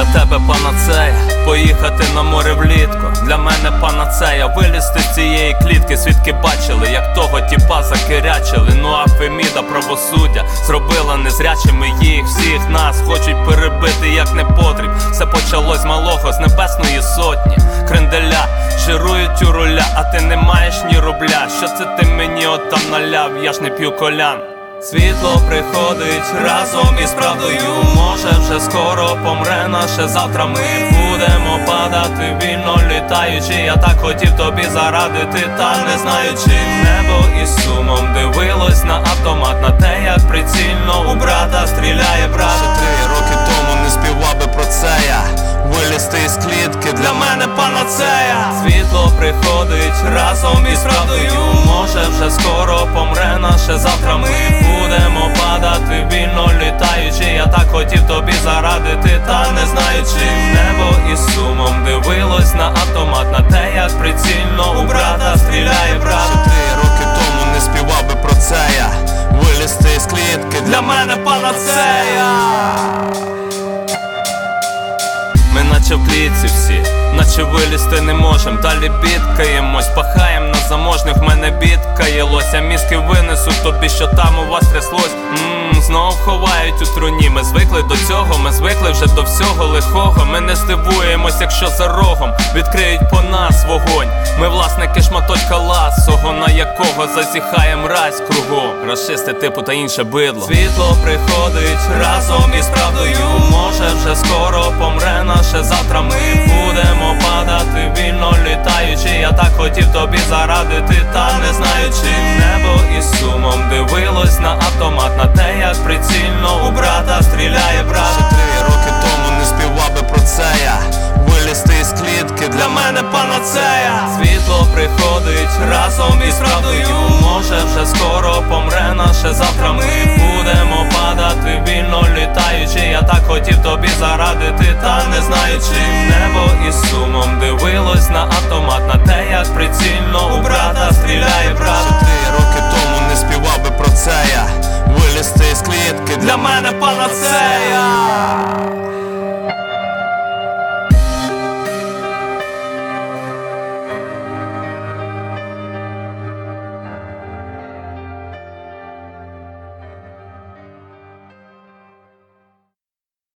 Для тебе панацея поїхати на море влітку. Для мене панацея вилізти з цієї клітки. Свідки бачили, як того тіпа закирячили. Ну а Феміда правосуддя зробила незрячими їх. Всіх нас хочуть перебити як непотріб. Все почалось з малого, з небесної сотні. Кренделя жирують у руля, а ти не маєш ні рубля. Що це ти мені отам наляв, я ж не п'ю колян. Світло приходить разом із правдою. Може вже скоро помре наше завтра. Ми будемо падати вільно літаючи. Я так хотів тобі зарадити, та не знаючи. Небо із сумом дивилось на автомат, на те, як прицільно у брата стріляє брат. Ще 3 роки тому не співав би про це я. Вилізти із клітки для мене панацея. Світло приходить разом із правдою. Може вже скоро помре наше завтра. Ми будемо падати вільно літаючи. Я так хотів тобі зарадити, та не знаючи. Небо із сумом дивилось на автомат, на те, як прицільно у брата стріляє брат. Ще 3 роки тому не співав би про це я. Вилізти із клітки Для мене панацея. Ми наче в клітці всі, наче вилізти не можем. Далі бідкаємось, пахаєм на заможних. В мене бідкаєлось, а мізки винесуть тобі, що там у вас тряслось. Знов ховають у труні. Ми звикли до цього, ми звикли вже до всього лихого. Ми не здивуємось, якщо за рогом відкриють по нас вогонь. Ми власники шматочка ласого, на якого зазіхає мразь кругом. Рашисти типу та інше бидло. Світло приходить разом із правдою. Може вже скоро помре наше завтра. Ми будемо падати вільно літаючи. Я так хотів тобі зарадити, та не знаючи. Небо із сумом дивилось на автомат, на те, як прицільно у брата стріляє брат. Ще 3 роки тому не співав би про це я. Вилізти із клітки для мене панацея. Світло приходить разом із правдою. Може вже скоро помре наше завтра. Ми будемо падати вільно літаючи. Я так хотів тобі зарадити, та не знаючи. Небо із сумом дивилось на автомат, на те, як прицільно у брата стріляє брат. Ще 3 роки тому не співав би про це я. Вилізти із клітки Для мене панацея.